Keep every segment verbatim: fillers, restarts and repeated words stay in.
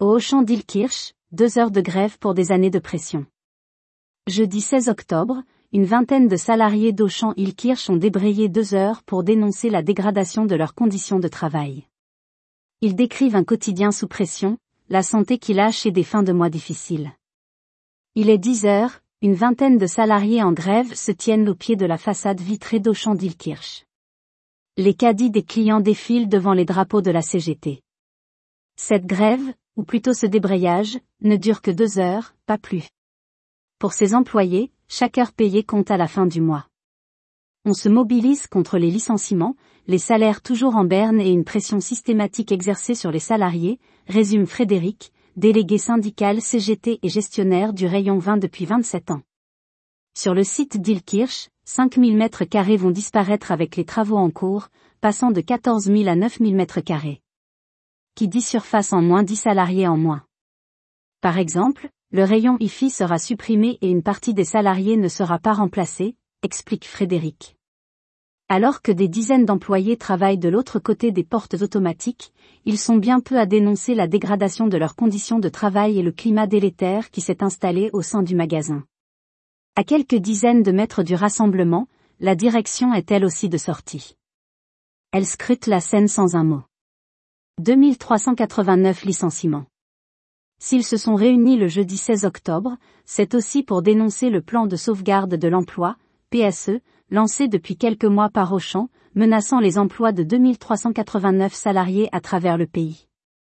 Au Auchan d'Illkirch, deux heures de grève pour des années de pression. Jeudi seize octobre, une vingtaine de salariés d'Auchan Illkirch ont débrayé deux heures pour dénoncer la dégradation de leurs conditions de travail. Ils décrivent un quotidien sous pression, la santé qui lâche et des fins de mois difficiles. Il est dix heures, une vingtaine de salariés en grève se tiennent au pied de la façade vitrée d'Auchan d'Illkirch. Les caddies des clients défilent devant les drapeaux de la C G T. Cette grève, ou plutôt ce débrayage, ne dure que deux heures, pas plus. Pour ces employés, chaque heure payée compte à la fin du mois. On se mobilise contre les licenciements, les salaires toujours en berne et une pression systématique exercée sur les salariés, résume Frédéric, délégué syndical C G T et gestionnaire du rayon vin depuis vingt-sept ans. Sur le site d'Illkirch, cinq mille mètres carrés vont disparaître avec les travaux en cours, passant de quatorze mille à neuf mille mètres carrés. Qui dit surface en moins dit salariés en moins. Par exemple, le rayon I F I sera supprimé et une partie des salariés ne sera pas remplacée, explique Frédéric. Alors que des dizaines d'employés travaillent de l'autre côté des portes automatiques, ils sont bien peu à dénoncer la dégradation de leurs conditions de travail et le climat délétère qui s'est installé au sein du magasin. À quelques dizaines de mètres du rassemblement, la direction est elle aussi de sortie. Elle scrute la scène sans un mot. deux mille trois cent quatre-vingt-neuf licenciements. S'ils se sont réunis le jeudi seize octobre, c'est aussi pour dénoncer le plan de sauvegarde de l'emploi, P S E, lancé depuis quelques mois par Auchan, menaçant les emplois de deux mille trois cent quatre-vingt-neuf salariés à travers le pays.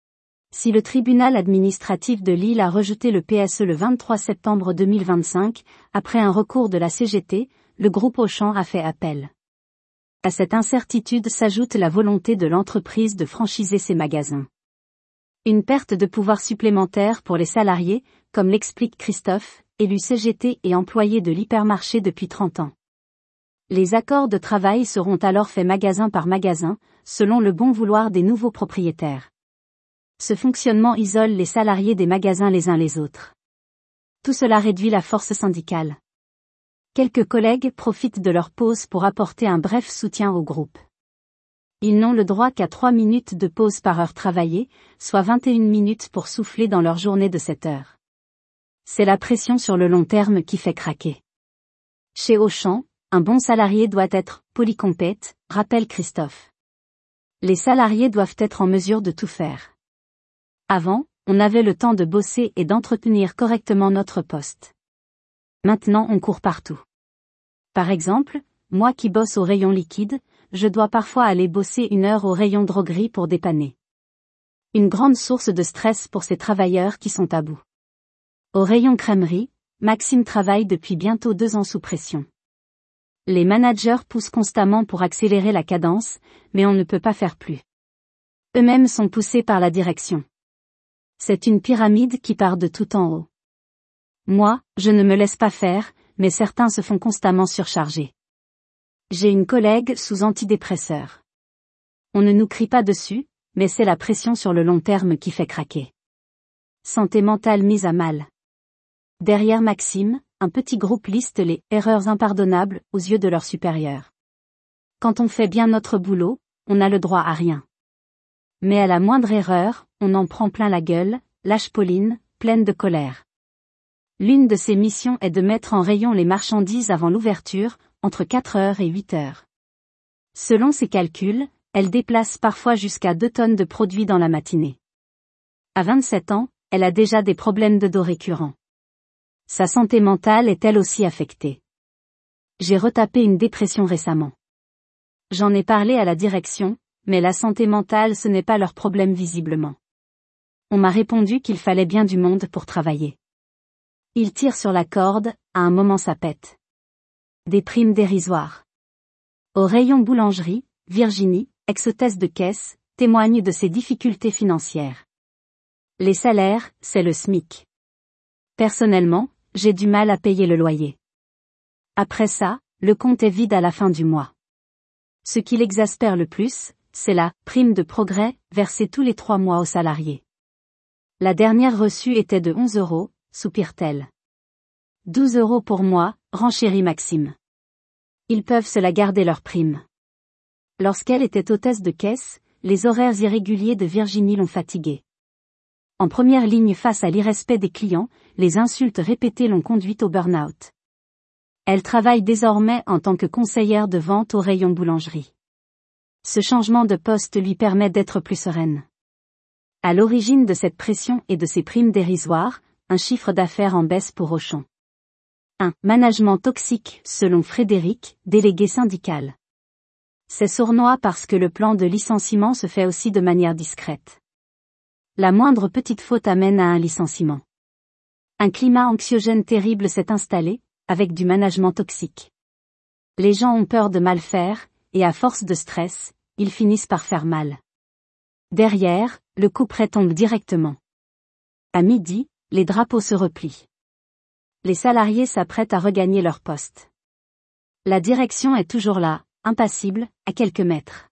Si le tribunal administratif de Lille a rejeté le P S E le vingt-trois septembre deux mille vingt-cinq, après un recours de la C G T, le groupe Auchan a fait appel. À cette incertitude s'ajoute la volonté de l'entreprise de franchiser ses magasins. Une perte de pouvoir supplémentaire pour les salariés, comme l'explique Christophe, élu C G T et employé de l'hypermarché depuis trente ans. Les accords de travail seront alors faits magasin par magasin, selon le bon vouloir des nouveaux propriétaires. Ce fonctionnement isole les salariés des magasins les uns les autres. Tout cela réduit la force syndicale. Quelques collègues profitent de leur pause pour apporter un bref soutien au groupe. Ils n'ont le droit qu'à trois minutes de pause par heure travaillée, soit vingt et une minutes pour souffler dans leur journée de sept heures. C'est la pression sur le long terme qui fait craquer. Chez Auchan, un bon salarié doit être polycompète, rappelle Christophe. Les salariés doivent être en mesure de tout faire. Avant, on avait le temps de bosser et d'entretenir correctement notre poste. Maintenant on court partout. Par exemple, moi qui bosse au rayon liquide, je dois parfois aller bosser une heure au rayon droguerie pour dépanner. Une grande source de stress pour ces travailleurs qui sont à bout. Au rayon crèmerie, Maxime travaille depuis bientôt deux ans sous pression. Les managers poussent constamment pour accélérer la cadence, mais on ne peut pas faire plus. Eux-mêmes sont poussés par la direction. C'est une pyramide qui part de tout en haut. Moi, je ne me laisse pas faire, mais certains se font constamment surcharger. J'ai une collègue sous antidépresseur. On ne nous crie pas dessus, mais c'est la pression sur le long terme qui fait craquer. Santé mentale mise à mal. Derrière Maxime, un petit groupe liste les « erreurs impardonnables » aux yeux de leurs supérieurs. Quand on fait bien notre boulot, on n'a le droit à rien. Mais à la moindre erreur, on en prend plein la gueule, lâche Pauline, pleine de colère. L'une de ses missions est de mettre en rayon les marchandises avant l'ouverture, entre quatre heures et huit heures. Selon ses calculs, elle déplace parfois jusqu'à deux tonnes de produits dans la matinée. À vingt-sept ans, elle a déjà des problèmes de dos récurrents. Sa santé mentale est elle aussi affectée. J'ai retapé une dépression récemment. J'en ai parlé à la direction, mais la santé mentale ce n'est pas leur problème visiblement. On m'a répondu qu'il fallait bien du monde pour travailler. Ils tirent sur la corde, à un moment ça pète. Des primes dérisoires. Au rayon boulangerie, Virginie, ex-hôtesse de caisse, témoigne de ses difficultés financières. Les salaires, c'est le SMIC. Personnellement, j'ai du mal à payer le loyer. Après ça, le compte est vide à la fin du mois. Ce qui l'exaspère le plus, c'est la « prime de progrès » versée tous les trois mois aux salariés. La dernière reçue était de onze euros, soupire-t-elle. douze euros pour moi, renchérit Maxime. Ils peuvent se la garder leur prime. Lorsqu'elle était hôtesse de caisse, les horaires irréguliers de Virginie l'ont fatiguée. En première ligne face à l'irrespect des clients, les insultes répétées l'ont conduite au burn-out. Elle travaille désormais en tant que conseillère de vente au rayon boulangerie. Ce changement de poste lui permet d'être plus sereine. À l'origine de cette pression et de ces primes dérisoires, un chiffre d'affaires en baisse pour Auchan. un. Management toxique, selon Frédéric, délégué syndical. C'est sournois parce que le plan de licenciement se fait aussi de manière discrète. La moindre petite faute amène à un licenciement. Un climat anxiogène terrible s'est installé, avec du management toxique. Les gens ont peur de mal faire, et à force de stress, ils finissent par faire mal. Derrière, le couperet tombe directement. À midi, les drapeaux se replient. Les salariés s'apprêtent à regagner leur poste. La direction est toujours là, impassible, à quelques mètres.